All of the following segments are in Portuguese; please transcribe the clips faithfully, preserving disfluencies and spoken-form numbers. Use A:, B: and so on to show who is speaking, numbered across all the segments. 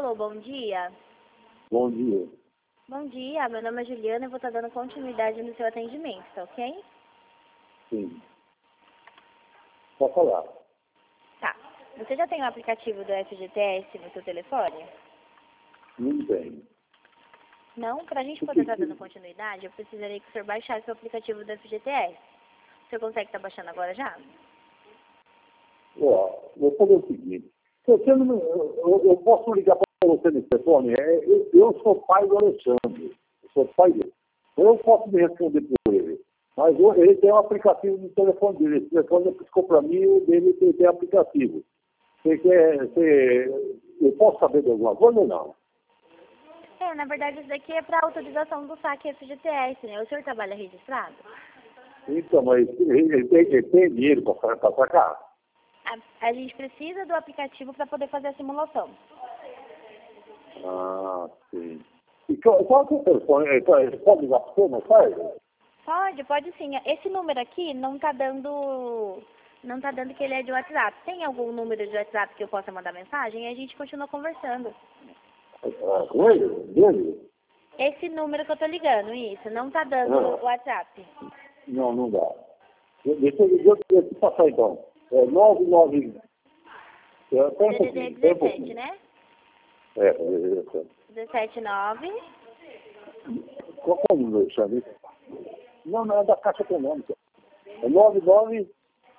A: Alô, bom dia.
B: Bom dia.
A: Bom dia, meu nome é Juliana e eu vou estar dando continuidade no seu atendimento, tá ok?
B: Sim. Pode falar.
A: Tá. Você já tem o aplicativo do F G T S no seu telefone?
B: Não tem.
A: Não? Para a gente poder estar dando continuidade, eu precisaria que o senhor baixasse o aplicativo do F G T S. O senhor consegue estar baixando agora já?
B: Ó, vou fazer o seguinte. Se você não, eu, eu posso ligar para você no telefone? É, eu, eu sou pai do Alexandre. Eu sou pai dele. Eu posso me responder por ele. Mas eu, ele tem um aplicativo no telefone dele. Esse telefone ficou para mim e o dele tem, tem aplicativo. Você quer, você, eu posso saber de alguma coisa ou não?
A: É, na verdade isso daqui é para autorização do saque F G T S, né? O senhor trabalha registrado?
B: Então, mas ele, ele, tem, ele tem dinheiro para sacar?
A: A, a gente precisa do aplicativo para poder fazer a simulação.
B: Ah, sim. E qual, qual que é o telefone? Ele pode ele pode ligar para você, não faz?
A: Pode, pode sim. Esse número aqui não tá dando... Não tá dando que ele é de WhatsApp. Tem algum número de WhatsApp que eu possa mandar mensagem? E a gente continua conversando.
B: Ah, com ele? Dele?
A: Esse número que eu tô ligando, isso. Não tá dando
B: Ah.
A: o WhatsApp.
B: Não, não dá. Deixa eu, deixa eu, deixa eu passar então. É nove nove. É, tem um
A: D D D
B: pouquinho, tem um
A: dezessete,
B: pouquinho.
A: né?
B: É, é, é.
A: dezessete nove.
B: Qual é o número, Alexandre? Não, não, é da Caixa Econômica. É nove nove.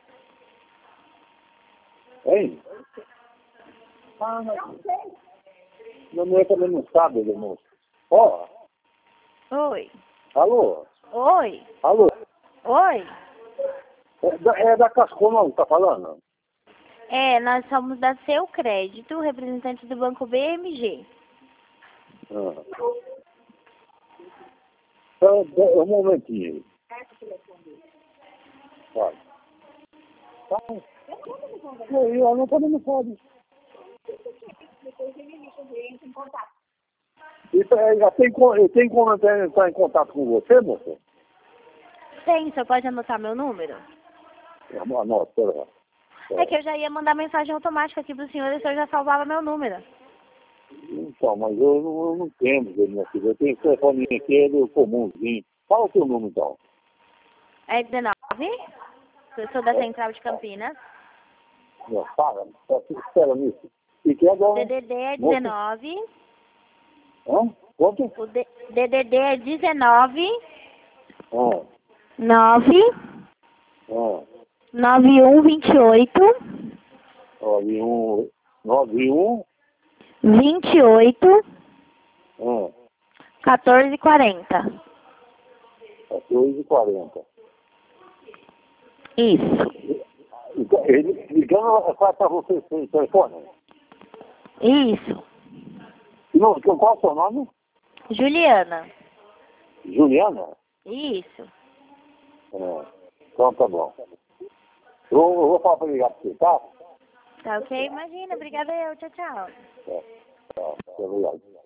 B: Hein? Ah, não. Não, não, eu também não sabe, meu irmão. Ó,
A: Oi.
B: alô?
A: Oi.
B: Alô?
A: Oi.
B: É da, é da Caixa Econômica, tá falando?
A: É, nós somos da Seu Crédito, representante do Banco B M G.
B: Ah. Então, um momentinho. Vai. Tá. Não, eu não podemos falar. Isso é, já tem, co- eu tenho como entrar entrar em contato com você, moça?
A: Tem, o senhor pode anotar meu número?
B: Anota, pera lá.
A: É que eu já ia mandar mensagem automática aqui pro senhor e o senhor já salvava meu número.
B: Então, mas eu não, eu não tenho, minha filha. Eu tenho esse telefone aqui, é do comumzinho. Fala o seu número, então.
A: É dezenove. Eu sou da Central de Campinas.
B: Não, fala, espera nisso. E que é
A: O
B: agora?
A: D D D é dezenove.
B: Hã? Quanto?
A: O D D D é dezenove.
B: Ah,
A: nove.
B: ah.
A: nove um vinte e oito.
B: nove um, nove um,
A: vinte e oito.
B: ah,
A: quatorze quarenta.
B: quatorze e quarenta.
A: Isso.
B: Então, ele ligando faz para você sem telefone?
A: Isso.
B: Não, qual é o seu nome?
A: Juliana.
B: Juliana?
A: Isso.
B: É. Então tá bom. Eu, eu vou falar para ligar para você, tá?
A: Tá ok? Imagina. Obrigada eu. Tchau, tchau.
B: Tá, tá, tá, obrigado.